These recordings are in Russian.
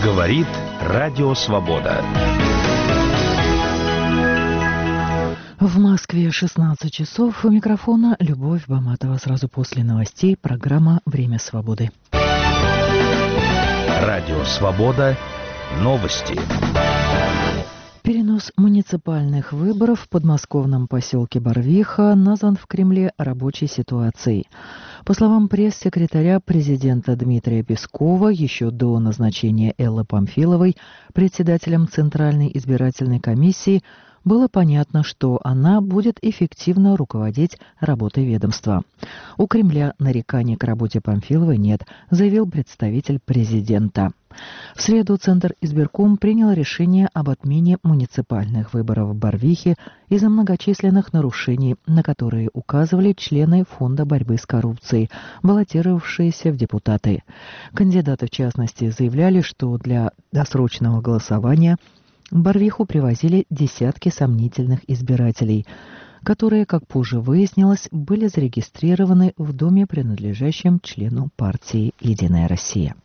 Говорит Радио Свобода. В Москве 16 часов. У микрофона Любовь Баматова. Сразу после новостей программа «Время свободы». Радио Свобода. Новости. Перенос муниципальных выборов в подмосковном поселке Барвиха назван в Кремле рабочей ситуацией. По словам пресс-секретаря президента Дмитрия Пескова, еще до назначения Эллы Памфиловой председателем Центральной избирательной комиссии было понятно, что она будет эффективно руководить работой ведомства. У Кремля нареканий к работе Памфиловой нет, заявил представитель президента. В среду Центр избирком принял решение об отмене муниципальных выборов в Барвихе из-за многочисленных нарушений, на которые указывали члены Фонда борьбы с коррупцией, баллотировавшиеся в депутаты. Кандидаты, в частности, заявляли, что для досрочного голосования в Барвиху привозили десятки сомнительных избирателей, которые, как позже выяснилось, были зарегистрированы в доме, принадлежащем члену партии «Единая Россия».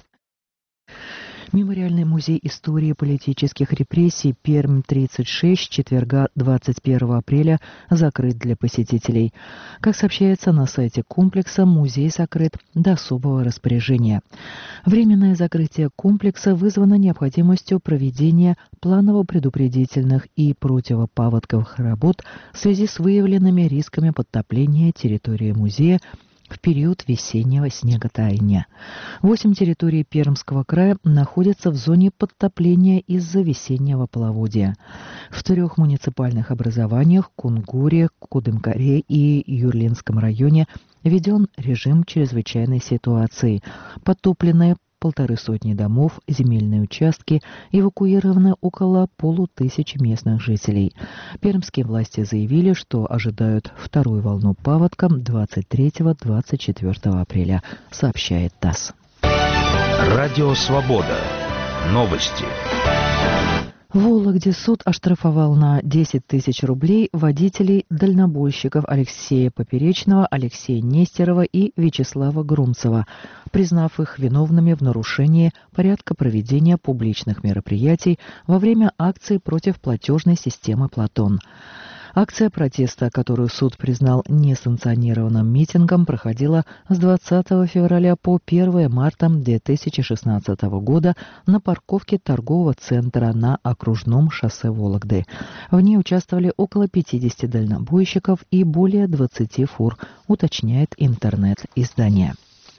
Мемориальный музей истории политических репрессий Пермь-36 с четверга 21 апреля закрыт для посетителей. Как сообщается на сайте комплекса, музей закрыт до особого распоряжения. Временное закрытие комплекса вызвано необходимостью проведения планово-предупредительных и противопаводковых работ в связи с выявленными рисками подтопления территории музея в период весеннего снеготаяния. 8 территорий Пермского края находятся в зоне подтопления из-за весеннего половодья. В 3 муниципальных образованиях Кунгуре, Кудымкаре и Юрлинском районе введен режим чрезвычайной ситуации. Подтопленные 150 домов, земельные участки, эвакуированы около 500 местных жителей. Пермские власти заявили, что ожидают вторую волну паводка 23-24 апреля, сообщает ТАСС. Радио Свобода. Новости. В Вологде суд оштрафовал на 10 тысяч рублей водителей-дальнобойщиков Алексея Поперечного, Алексея Нестерова и Вячеслава Грумцева, признав их виновными в нарушении порядка проведения публичных мероприятий во время акции против платежной системы «Платон». Акция протеста, которую суд признал несанкционированным митингом, проходила с 20 февраля по 1 марта 2016 года на парковке торгового центра на окружном шоссе Вологды. В ней участвовали около 50 дальнобойщиков и более 20 фур, уточняет интернет-издание.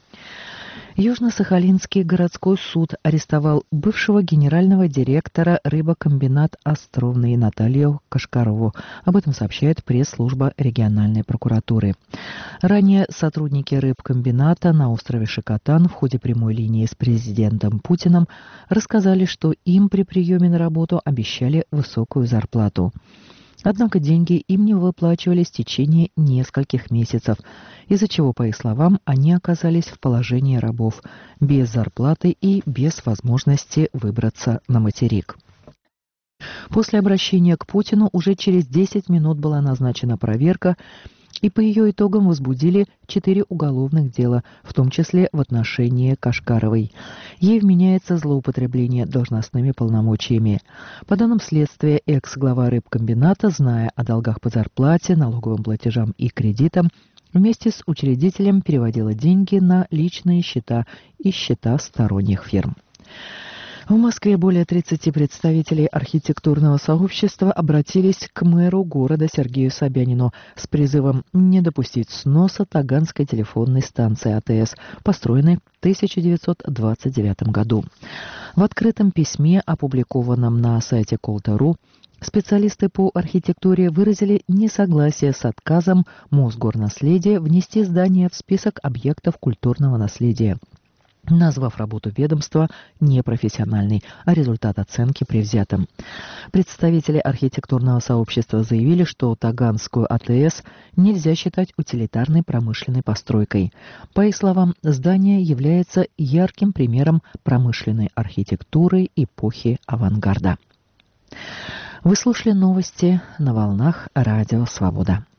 Южно-Сахалинский городской суд арестовал бывшего генерального директора рыбокомбинат «Островный» Наталью Кашкарову. Об этом сообщает пресс-служба региональной прокуратуры. Ранее сотрудники рыбкомбината на острове Шикотан в ходе прямой линии с президентом Путиным рассказали, что им при приеме на работу обещали высокую зарплату. Однако деньги им не выплачивались в течение нескольких месяцев, из-за чего, по их словам, они оказались в положении рабов, без зарплаты и без возможности выбраться на материк. После обращения к Путину уже через 10 минут была назначена проверка, и по ее итогам возбудили 4 уголовных дела, в том числе в отношении Кашкаровой. Ей вменяется злоупотребление должностными полномочиями. По данным следствия, экс-глава рыбкомбината, зная о долгах по зарплате, налоговым платежам и кредитам, вместе с учредителем переводила деньги на личные счета и счета сторонних фирм. В Москве более 30 представителей архитектурного сообщества обратились к мэру города Сергею Собянину с призывом не допустить сноса Таганской телефонной станции АТС, построенной в 1929 году. В открытом письме, опубликованном на сайте Колта.ру, специалисты по архитектуре выразили несогласие с отказом Мосгорнаследия внести здание в список объектов культурного наследия, назвав работу ведомства непрофессиональной, а результат оценки предвзятым. Представители архитектурного сообщества заявили, что Таганскую АТС нельзя считать утилитарной промышленной постройкой. По их словам, здание является ярким примером промышленной архитектуры эпохи авангарда. Вы слушали новости на волнах Радио Свобода.